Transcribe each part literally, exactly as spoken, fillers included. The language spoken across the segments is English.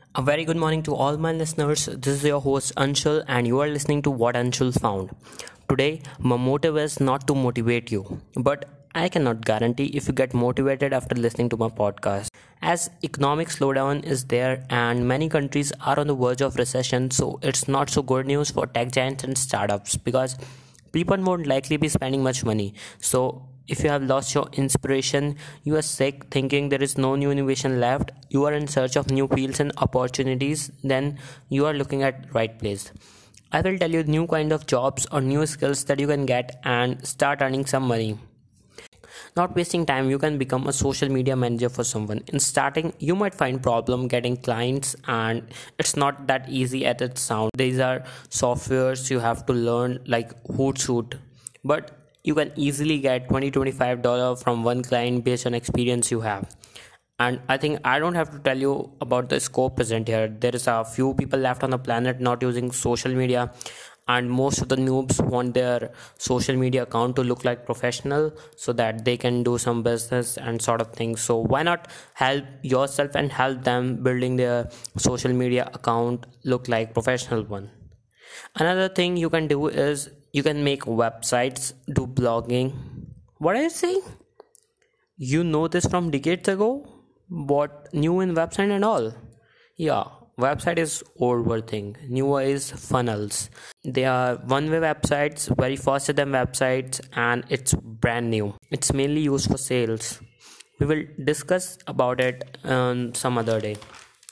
A very good morning to all my listeners. This is your host Anshul, and you are listening to What Anshul Found. Today, my motive is not to motivate you, but I cannot guarantee if you get motivated after listening to my podcast. As economic slowdown is there, and many countries are on the verge of recession, so it's not so good news for tech giants and startups because people won't likely be spending much money. So, if you have lost your inspiration, you are sick thinking there is no new innovation left, you are in search of new fields and opportunities, then you are looking at right place. I will tell you new kind of jobs or new skills that you can get and start earning some money. Not wasting time, you can become a social media manager for someone. In starting, you might find problem getting clients, and it's not that easy as it sounds. These are softwares you have to learn like Hootsuite, but you can easily get twenty to twenty-five dollars from one client based on experience you have. And I think I don't have to tell you about the scope present here. There is a few people left on the planet not using social media, and most of the noobs want their social media account to look like professional so that they can do some business and sort of things. So why not help yourself and help them building their social media account look like professional one. Another thing you can do is you can make websites, do blogging. What are you saying? You know this from decades ago? What new in website and all? Yeah, website is older thing. Newer is funnels. They are one-way websites, very faster than websites, and it's brand new. It's mainly used for sales. We will discuss about it um, some other day.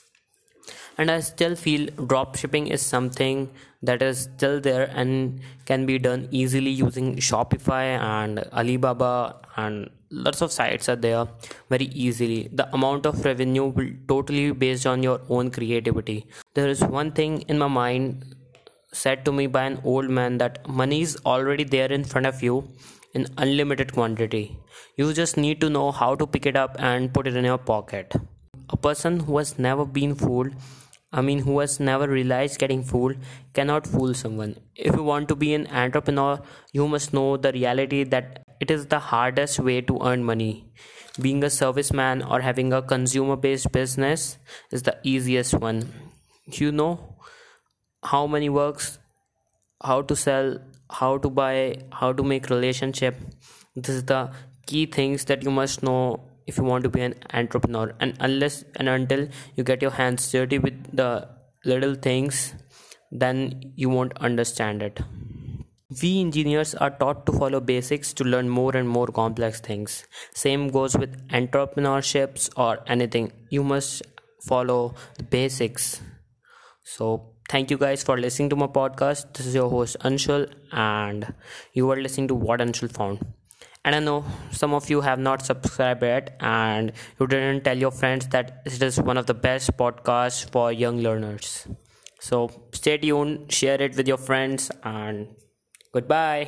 And I still feel dropshipping is something that is still there and can be done easily using Shopify and Alibaba, and lots of sites are there very easily. The amount of revenue will totally be based on your own creativity. There is one thing in my mind said to me by an old man that money is already there in front of you in unlimited quantity. You just need to know how to pick it up and put it in your pocket. A person who has never been fooled, I mean, who has never realized getting fooled, cannot fool someone. If you want to be an entrepreneur, you must know the reality that it is the hardest way to earn money. Being a serviceman or having a consumer based business is the easiest one. You know how money works, how to sell, how to buy, how to make relationship. This is the key things that you must know if you want to be an entrepreneur. And unless and until you get your hands dirty with the little things, then you won't understand it. We engineers are taught to follow basics to learn more and more complex things. Same goes with entrepreneurships or anything. You must follow the basics. So thank you guys for listening to my podcast. This is your host Anshul, and you are listening to What Anshul Found. And I know some of you have not subscribed yet, and you didn't tell your friends that it is one of the best podcasts for young learners. So stay tuned, share it with your friends, and goodbye.